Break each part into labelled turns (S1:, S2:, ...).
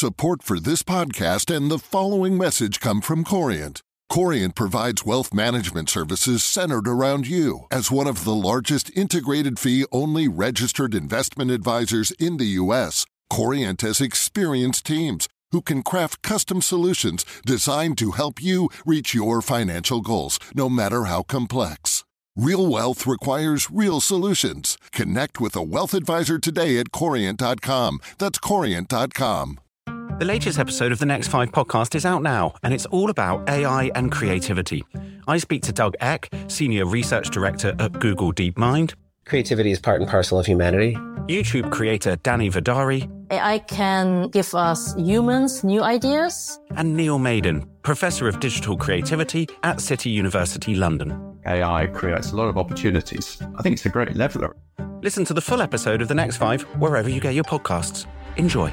S1: Support for this podcast and the following message come from Corient. Corient provides wealth management services centered around you. As one of the largest integrated fee-only registered investment advisors in the U.S., Corient has experienced teams who can craft custom solutions designed to help you reach your financial goals, no matter how complex. Real wealth requires real solutions. Connect with a wealth advisor today at Corient.com. That's Corient.com.
S2: The latest episode of the Next 5 podcast is out now, and it's all about AI and creativity. I speak to Doug Eck, Senior Research Director at Google DeepMind.
S3: Creativity is part and parcel of humanity.
S2: YouTube creator Danny Vidari.
S4: AI can give us humans new ideas.
S2: And Neil Maiden, Professor of Digital Creativity at City University London.
S5: AI creates a lot of opportunities. I think it's a great leveler.
S2: Listen to the full episode of The Next 5 wherever you get your podcasts. Enjoy.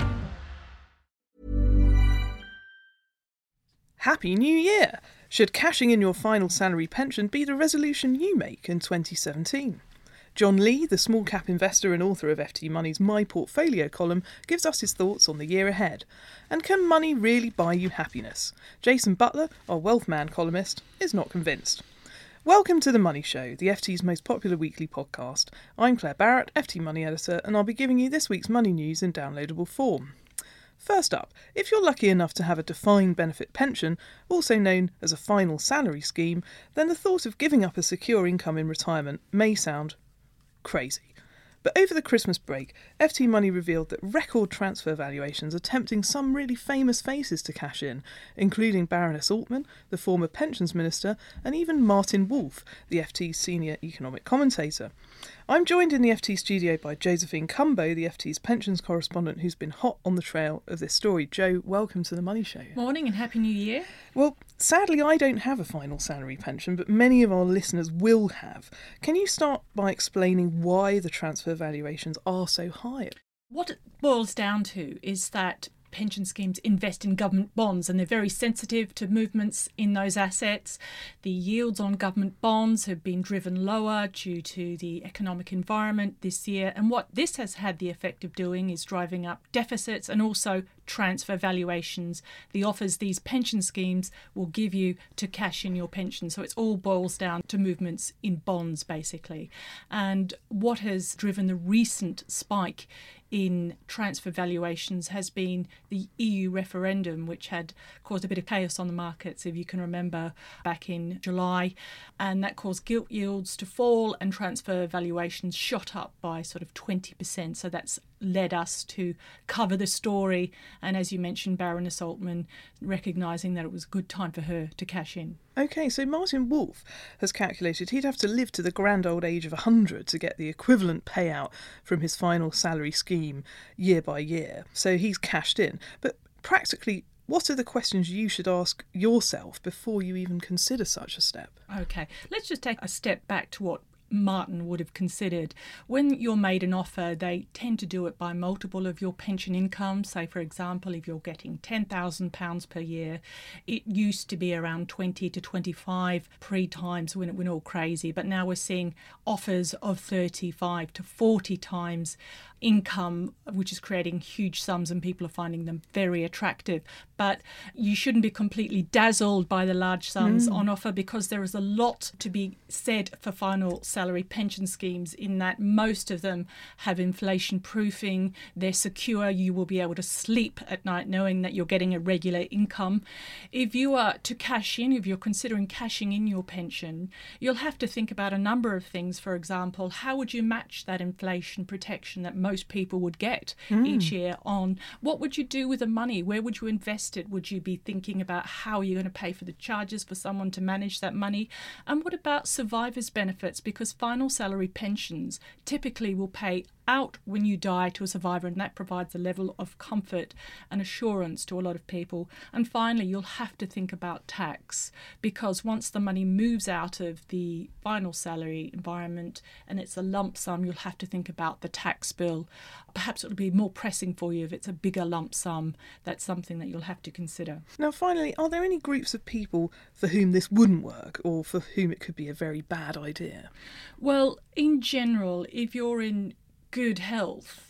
S6: Happy New Year! Should cashing in your final salary pension be the resolution you make in 2017? John Lee, the small cap investor and author of FT Money's My Portfolio column, gives us his thoughts on the year ahead. And can money really buy you happiness? Jason Butler, our Wealth Man columnist, is not convinced. Welcome to The Money Show, the FT's most popular weekly podcast. I'm Claire Barrett, FT Money editor, and I'll be giving you this week's money news in downloadable form. First up, if you're lucky enough to have a defined benefit pension, also known as a final salary scheme, then the thought of giving up a secure income in retirement may sound crazy. But over the Christmas break, FT Money revealed that record transfer valuations are tempting some really famous faces to cash in, including Baroness Altman, the former pensions minister, and even Martin Wolf, the FT's senior economic commentator. I'm joined in the FT studio by Josephine Cumbo, the FT's pensions correspondent, who's been hot on the trail of this story. Jo, welcome to The Money Show.
S7: Morning and Happy New Year.
S6: Well, sadly I don't have a final salary pension, but many of our listeners will have. Can you start by explaining why the transfer valuations are so high?
S7: What it boils down to is that pension schemes invest in government bonds and they're very sensitive to movements in those assets. The yields on government bonds have been driven lower due to the economic environment this year, and what this has had the effect of doing is driving up deficits and also transfer valuations, the offers these pension schemes will give you to cash in your pension. So it all boils down to movements in bonds basically. And what has driven the recent spike in transfer valuations has been the EU referendum, which had caused a bit of chaos on the markets, if you can remember, back in July. And that caused gilt yields to fall and transfer valuations shot up by sort of 20%. So that's led us to cover the story. And as you mentioned, Baroness Altman recognising that it was a good time for her to cash in.
S6: OK, so Martin Wolf has calculated he'd have to live to the grand old age of 100 to get the equivalent payout from his final salary scheme year by year. So he's cashed in. But practically, what are the questions you should ask yourself before you even consider such a step?
S7: OK, let's just take a step back to what Martin would have considered. When you're made an offer, they tend to do it by multiple of your pension income. Say, for example, if you're getting £10,000 per year, it used to be around 20 to 25 pre-times when it went all crazy. But now we're seeing offers of 35 to 40 times income, which is creating huge sums, and people are finding them very attractive. But you shouldn't be completely dazzled by the large sums on offer, because there is a lot to be said for final salary pension schemes, in that most of them have inflation proofing, they're secure, you will be able to sleep at night knowing that you're getting a regular income. If you are to cash in, if you're considering cashing in your pension, you'll have to think about a number of things. For example, how would you match that inflation protection that most people would get each year on? What would you do with the money? Where would you invest it? Would you be thinking about how you're going to pay for the charges for someone to manage that money? And what about survivors' benefits? Because final salary pensions typically will pay out when you die to a survivor, and that provides a level of comfort and assurance to a lot of people. And finally, you'll have to think about tax, because once the money moves out of the final salary environment and it's a lump sum, you'll have to think about the tax bill. Perhaps it'll be more pressing for you if it's a bigger lump sum. That's something that you'll have to consider.
S6: Now, finally, are there any groups of people for whom this wouldn't work, or for whom it could be a very bad idea?
S7: Well, in general, if you're in good health,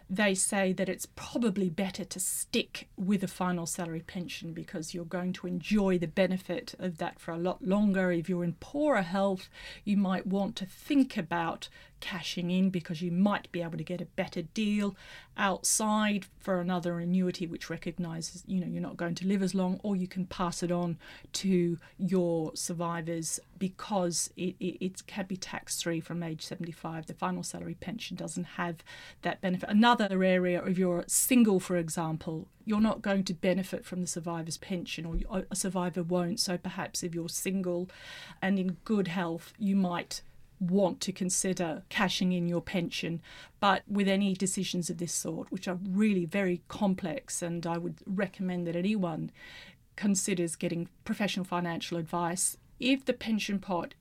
S7: they say that it's probably better to stick with a final salary pension because you're going to enjoy the benefit of that for a lot longer. If you're in poorer health, you might want to think about cashing in because you might be able to get a better deal outside for another annuity which recognises you're not going to live as long, or you can pass it on to your survivors because it can be tax-free from age 75. The final salary pension doesn't have that benefit. Another area, if you're single, for example, you're not going to benefit from the survivor's pension, or a survivor won't. So perhaps if you're single and in good health, you might want to consider cashing in your pension. But with any decisions of this sort, which are really very complex, and I would recommend that anyone considers getting professional financial advice, if your pension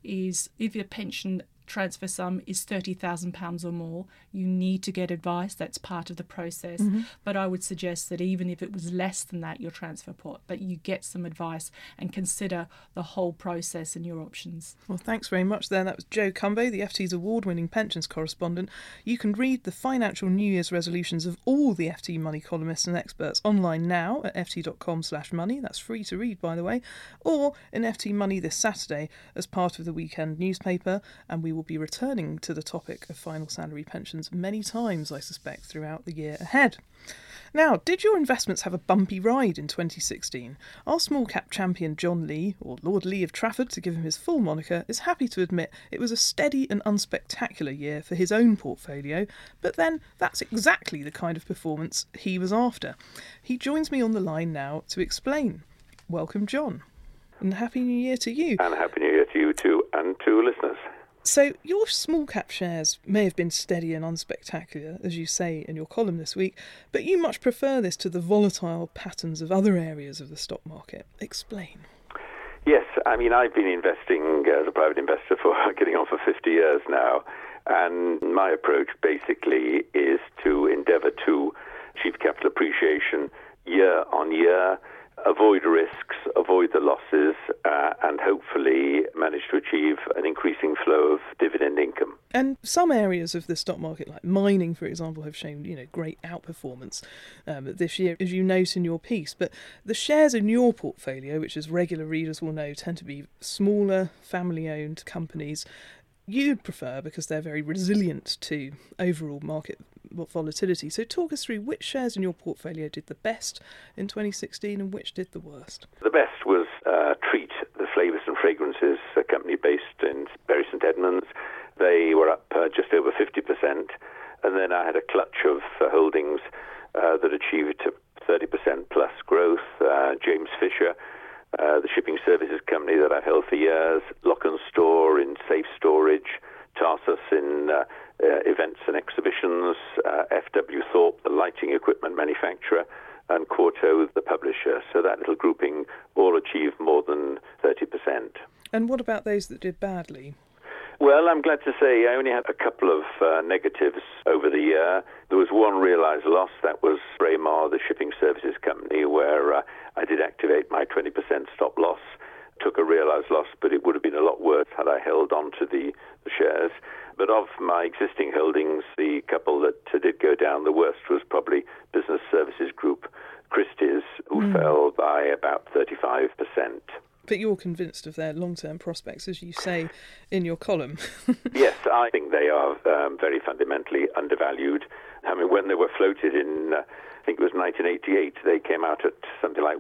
S7: transfer sum is £30,000 or more, you need to get advice. That's part of the process. But I would suggest that even if it was less than that, your transfer pot, that you get some advice and consider the whole process and your options.
S6: Well, thanks very much there. That was Jo Cumbo, the FT's award-winning pensions correspondent. You can read the financial New Year's resolutions of all the FT Money columnists and experts online now at ft.com/money. That's free to read, by the way. Or in FT Money this Saturday as part of the weekend newspaper. And we will be returning to the topic of final salary pensions many times, I suspect, throughout the year ahead. Now, did your investments have a bumpy ride in 2016? Our small cap champion John Lee, or Lord Lee of Trafford to give him his full moniker, is happy to admit it was a steady and unspectacular year for his own portfolio, but then that's exactly the kind of performance he was after. He joins me on the line now to explain. Welcome, John, and Happy New Year to you.
S8: And Happy New Year to you too, and to listeners.
S6: So your small cap shares may have been steady and unspectacular, as you say in your column this week, but you much prefer this to the volatile patterns of other areas of the stock market. Explain.
S8: Yes, I mean, I've been investing as a private investor for getting on for 50 years now, and my approach basically is to endeavour to achieve capital appreciation year on year, avoid risks, avoid the losses, and hopefully manage to achieve an increasing flow of dividend income.
S6: And some areas of the stock market, like mining, for example, have shown great outperformance this year, as you note in your piece. But the shares in your portfolio, which as regular readers will know, tend to be smaller, family-owned companies, you'd prefer because they're very resilient to overall market volatility. So talk us through which shares in your portfolio did the best in 2016 and which did the worst.
S8: The best was Treat, the flavours and fragrances, a company based in Bury St Edmunds. They were up just over 50%. And then I had a clutch of holdings that achieved 30% plus growth. James Fisher, the shipping services company that I've held for years, Lock and Store in safe storage, Tarsus in events and exhibitions, F.W. Thorpe, the lighting equipment manufacturer, and Quarto, the publisher. So that little grouping all achieved more than 30%.
S6: And what about those that did badly?
S8: Well, I'm glad to say I only had a couple of negatives over the year. There was one realised loss. That was Braemar, the shipping services company, where I did activate my 20% stop loss, took a realised loss, but it would have been a lot worse had I held on to the shares. But of my existing holdings, the couple that did go down the worst was probably Business Services Group, Christie's, who fell by about 35%.
S6: But you're convinced of their long-term prospects, as you say in your column.
S8: Yes, I think they are very fundamentally undervalued. I mean, when they were floated in, I think it was 1988, they came out at something like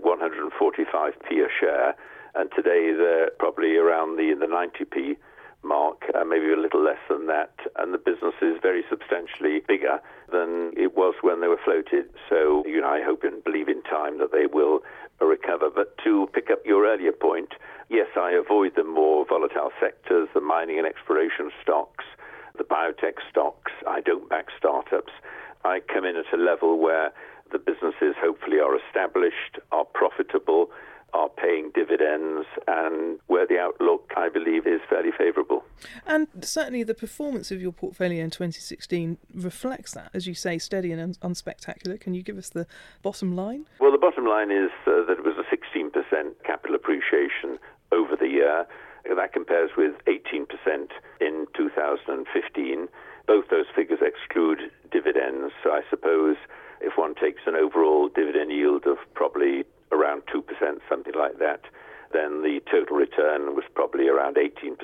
S8: 145p a share, and today they're probably around the 90p mark, maybe a little less than that, and the business is very substantially bigger than it was when they were floated. So, I hope and believe in time that they will recover. But to pick up your earlier point, yes, I avoid the more volatile sectors, the mining and exploration stocks, the biotech stocks. I don't back startups. I come in at a level where the businesses hopefully are established, are profitable, are paying dividends, and where the outlook, I believe, is fairly favourable.
S6: And certainly the performance of your portfolio in 2016 reflects that, as you say, steady and unspectacular. Can you give us the bottom line?
S8: Well, the bottom line is that it was a 16% capital appreciation over the year. That compares with 18% in 2015. both those figures exclude dividends. So I suppose if one takes an overall dividend yield of probably around 2%, something like that, then the total return was probably around 18%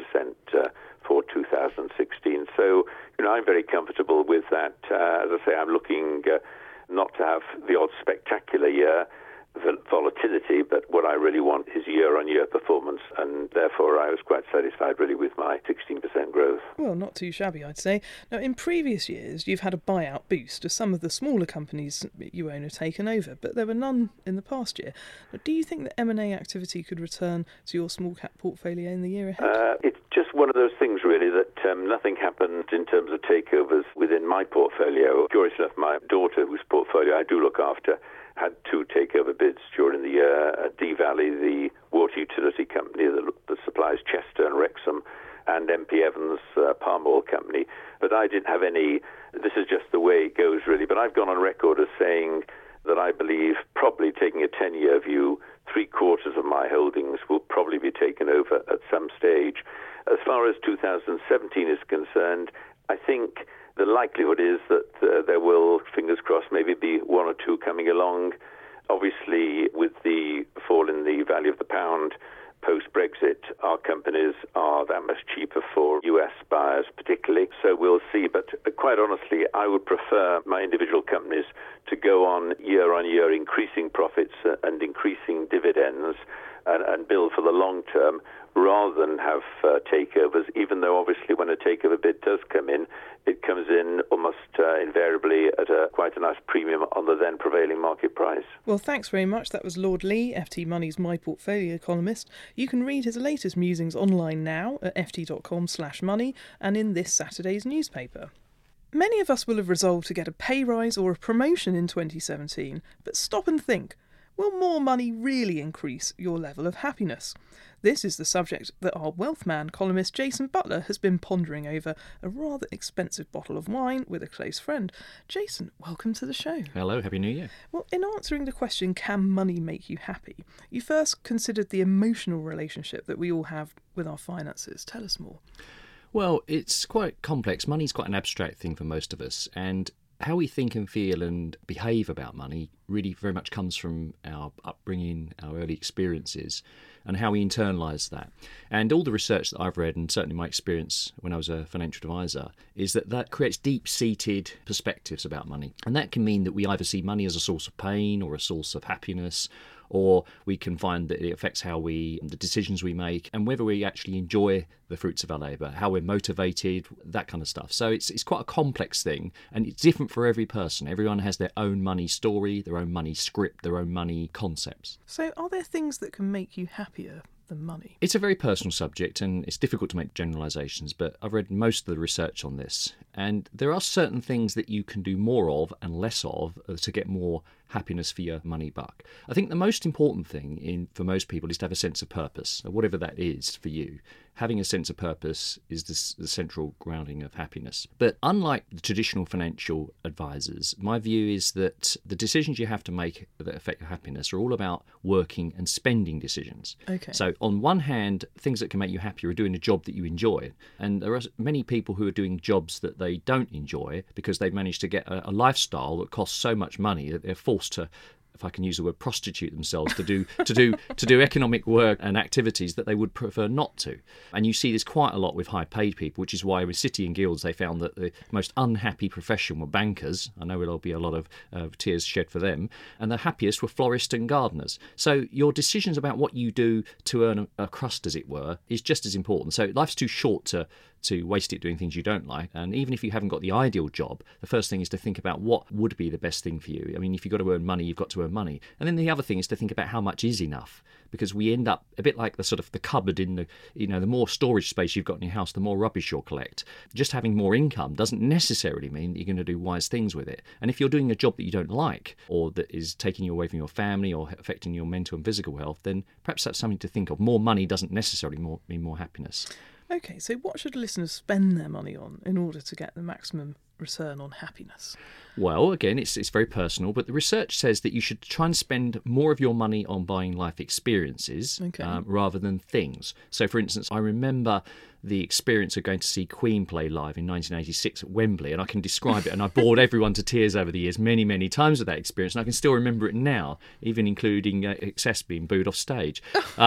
S8: for 2016. So, I'm very comfortable with that. As I say, I'm looking not to have the odd spectacular year volatility, but what I really want is year-on-year performance, and therefore I was quite satisfied really with my 16% growth.
S6: Well, not too shabby, I'd say. Now, in previous years, you've had a buyout boost as some of the smaller companies you own have taken over, but there were none in the past year. Now, do you think that M&A activity could return to your small-cap portfolio in the year ahead?
S8: It's just one of those things, really, that nothing happened in terms of takeovers within my portfolio. Curious enough, my daughter, whose portfolio I do look after, had 2 takeover bids during the year. Dee Valley, the water utility company that supplies Chester and Wrexham, and MP Evans, palm oil company. But I didn't have any. This is just the way it goes, really. But I've gone on record as saying that I believe, probably taking a 10-year view, 3/4 of my holdings will probably be taken over at some stage. As far as 2017 is concerned, I think the likelihood is that there will, fingers crossed, maybe be 1 or 2 coming along. Obviously, with the fall in the value of the pound post-Brexit, our companies are that much cheaper for US buyers particularly. So we'll see. But quite honestly, I would prefer my individual companies to go on year increasing profits and increasing dividends and build for the long term, rather than have takeovers, even though obviously when a takeover bid does come in, it comes in almost invariably at quite a nice premium on the then prevailing market price.
S6: Well, thanks very much. That was Lord Lee, FT Money's My Portfolio columnist. You can read his latest musings online now at ft.com/money and in this Saturday's newspaper. Many of us will have resolved to get a pay rise or a promotion in 2017, but stop and think. Will more money really increase your level of happiness? This is the subject that our Wealthman columnist Jason Butler has been pondering over a rather expensive bottle of wine with a close friend. Jason, welcome to the show.
S9: Hello, Happy New Year.
S6: Well, in answering the question, can money make you happy, you first considered the emotional relationship that we all have with our finances. Tell us more.
S9: Well, it's quite complex. Money's quite an abstract thing for most of us, and how we think and feel and behave about money really very much comes from our upbringing, our early experiences, and how we internalise that. And all the research that I've read, and certainly my experience when I was a financial advisor, is that creates deep-seated perspectives about money. And that can mean that we either see money as a source of pain or a source of happiness, or we can find that it affects the decisions we make, and whether we actually enjoy the fruits of our labour, how we're motivated, that kind of stuff. So it's quite a complex thing, and it's different for every person. Everyone has their own money story, their own money script, their own money concepts.
S6: So are there things that can make you happier than money?
S9: It's a very personal subject, and it's difficult to make generalisations, but I've read most of the research on this, and there are certain things that you can do more of and less of to get more happiness for your money buck. I think the most important thing for most people is to have a sense of purpose, whatever that is for you. Having a sense of purpose is the central grounding of happiness. But unlike the traditional financial advisors, my view is that the decisions you have to make that affect your happiness are all about working and spending decisions.
S6: Okay.
S9: So on one hand, things that can make you happy are doing a job that you enjoy. And there are many people who are doing jobs that they don't enjoy because they've managed to get a lifestyle that costs so much money that they're forced to, if I can use the word, prostitute themselves to do economic work and activities that they would prefer not to. And you see this quite a lot with high-paid people, which is why with City and Guilds they found that the most unhappy profession were bankers. I know there'll be a lot of tears shed for them. And the happiest were florists and gardeners. So your decisions about what you do to earn a crust, as it were, is just as important. So life's too short to waste it doing things you don't like. And even if you haven't got the ideal job, the first thing is to think about what would be the best thing for you. I mean, if you've got to earn money, you've got to earn money. And then the other thing is to think about how much is enough, because we end up a bit like the sort of the cupboard in the more storage space you've got in your house, the more rubbish you'll collect. Just having more income doesn't necessarily mean that you're going to do wise things with it. And if you're doing a job that you don't like, or that is taking you away from your family or affecting your mental and physical health, then perhaps that's something to think of. More money doesn't necessarily mean more happiness.
S6: Okay, so what should listeners spend their money on in order to get the maximum return on happiness?
S9: Well, again, it's very personal, but the research says that you should try and spend more of your money on buying life experiences rather than things. So, for instance, I remember the experience of going to see Queen play live in 1986 at Wembley, and I can describe it, and I bored everyone to tears over the years many, many times with that experience, and I can still remember it now, even including Excess being booed off stage.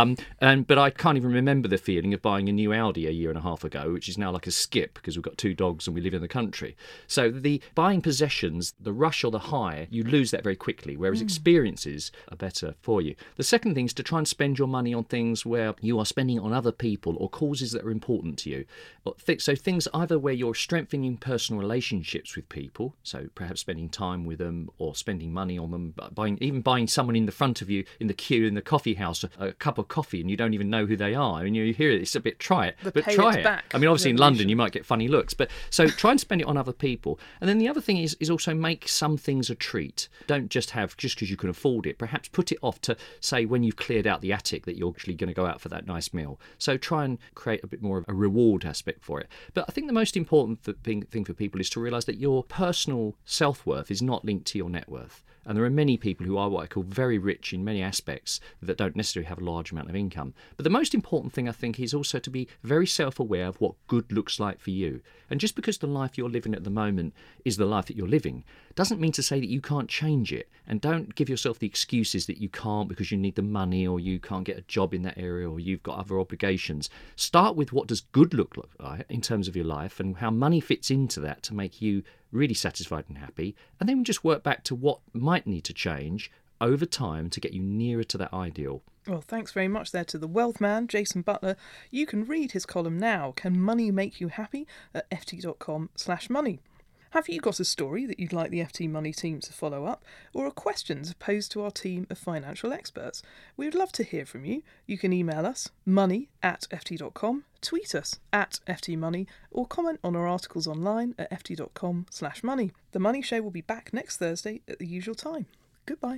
S9: But I can't even remember the feeling of buying a new Audi a year and a half ago, which is now like a skip because we've got 2 dogs and we live in the country. So the buying possessions, the rush or the high, you lose that very quickly, whereas experiences are better for you. The second thing is to try and spend your money on things where you are spending it on other people or causes that are important to you. So things either where you're strengthening personal relationships with people, so perhaps spending time with them or spending money on them, buying someone in the front of you in the queue in the coffee house a cup of coffee and you don't even know who they are. I mean, you hear it, it's a bit, try it, but try it. I mean, obviously in London you might get funny looks, but so try and spend it on other people. And then the other thing is also make some things a treat. Don't just have, just because you can afford it, perhaps put it off to, say, when you've cleared out the attic that you're actually going to go out for that nice meal. So try and create a bit more of a reward aspect for it. But I think the most important thing for people is to realise that your personal self-worth is not linked to your net worth. And there are many people who are what I call very rich in many aspects that don't necessarily have a large amount of income. But the most important thing, I think, is also to be very self-aware of what good looks like for you. And just because the life you're living at the moment is the life that you're living, doesn't mean to say that you can't change it. And don't give yourself the excuses that you can't because you need the money or you can't get a job in that area or you've got other obligations. Start with what does good look like in terms of your life and how money fits into that to make you really satisfied and happy, and then just work back to what might need to change over time to get you nearer to that ideal.
S6: Well, thanks very much there to the wealth man, Jason Butler. You can read his column now, Can Money Make You Happy? At ft.com/money. Have you got a story that you'd like the FT Money team to follow up, or are questions posed to our team of financial experts? We would love to hear from you. You can email us, money@ft.com, tweet us @FTMoney, or comment on our articles online at ft.com/money. The Money Show will be back next Thursday at the usual time. Goodbye.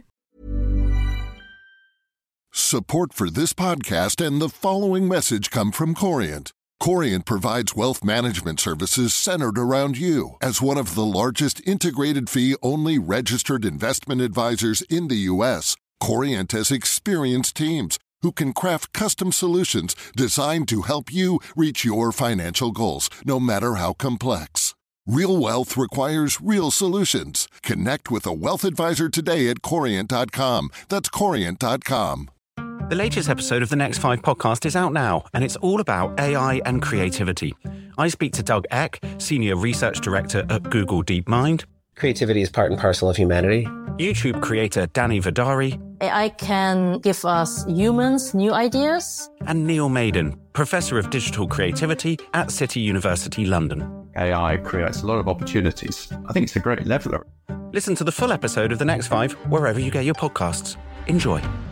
S1: Support for this podcast and the following message come from Corient. Corient provides wealth management services centered around you. As one of the largest integrated fee-only registered investment advisors in the U.S., Corient has experienced teams who can craft custom solutions designed to help you reach your financial goals, no matter how complex. Real wealth requires real solutions. Connect with a wealth advisor today at Corient.com. That's Corient.com.
S2: The latest episode of the Next 5 podcast is out now, and it's all about AI and creativity. I speak to Doug Eck, Senior Research Director at Google DeepMind.
S3: Creativity is part and parcel of humanity.
S2: YouTube creator Danny Vidari.
S4: AI can give us humans new ideas.
S2: And Neil Maiden, Professor of Digital Creativity at City University London.
S5: AI creates a lot of opportunities. I think it's a great leveler.
S2: Listen to the full episode of The Next 5 wherever you get your podcasts. Enjoy.